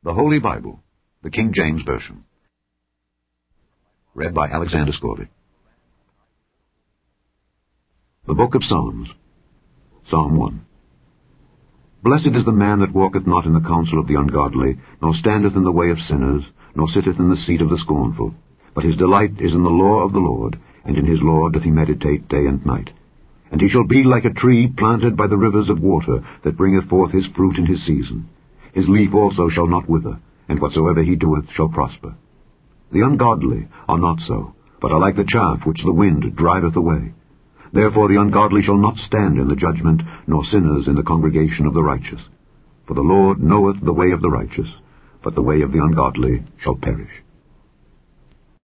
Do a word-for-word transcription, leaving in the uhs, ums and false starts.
The Holy Bible, the King James Version. Read by Alexander Scorby. The Book of Psalms. Psalm one. Blessed is the man that walketh not in the counsel of the ungodly, nor standeth in the way of sinners, nor sitteth in the seat of the scornful. But his delight is in the law of the Lord, and in his law doth he meditate day and night. And he shall be like a tree planted by the rivers of water, that bringeth forth his fruit in his season. His leaf also shall not wither, and whatsoever he doeth shall prosper. The ungodly are not so, but are like the chaff which the wind driveth away. Therefore the ungodly shall not stand in the judgment, nor sinners in the congregation of the righteous. For the Lord knoweth the way of the righteous, but the way of the ungodly shall perish.